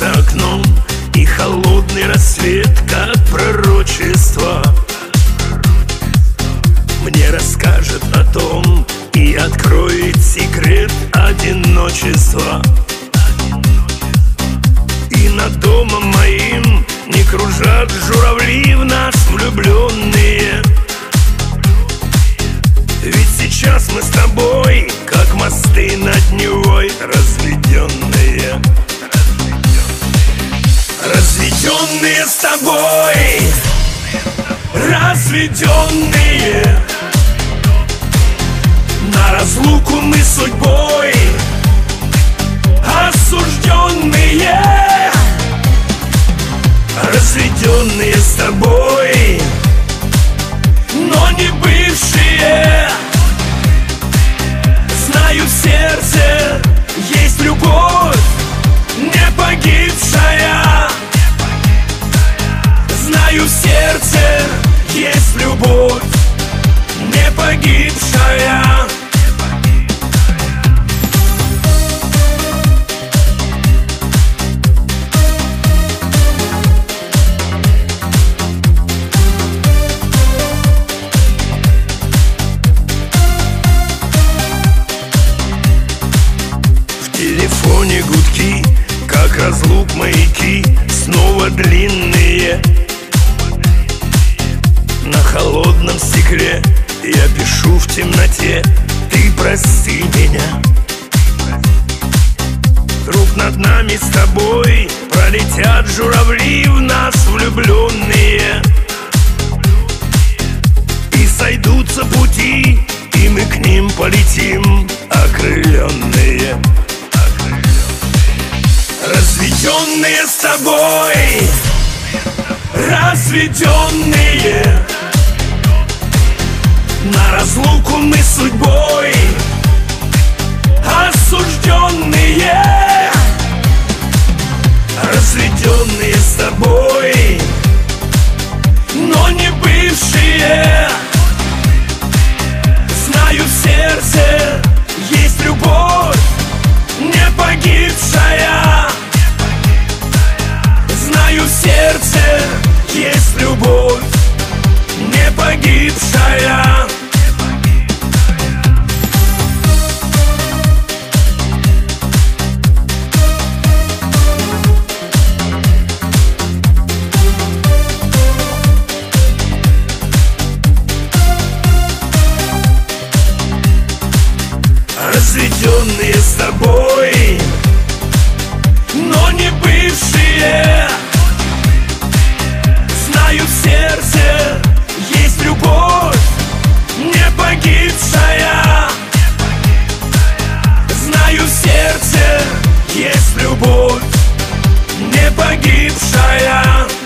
за окном, и холодный рассвет, как пророчество, мне расскажет о том и откроет секрет одиночества. И над домом моим не кружат журавли в нас влюбленные. Ведь сейчас мы с тобой, как мосты над Невой, разведенные. Разведенные с тобой, разведенные. На разлуку мы судьбой осужденные. Разведенные с тобой, но не бывшие. Знаю, в сердце есть любовь, не погибшая. Знаю, в сердце есть любовь, не погибшая. В телефоне гудки, как разлук маяки, снова длинные. На холодном стекле я пишу в темноте: ты прости меня. Друг, над нами с тобой пролетят журавли в нас влюбленные. И сойдутся пути, и мы к ним полетим окрыленные. Разведенные с тобой, разведенные. На разлуку мы судьбой осужденные. Разведенные с тобой, но не бывшие. Знаю, в сердце есть любовь, не погибшая. Знаю, в сердце есть любовь, не погибшая. Разведенные с тобой, но не бывшие. Знаю, в сердце есть любовь, не погибшая. Знаю, в сердце есть любовь, не погибшая.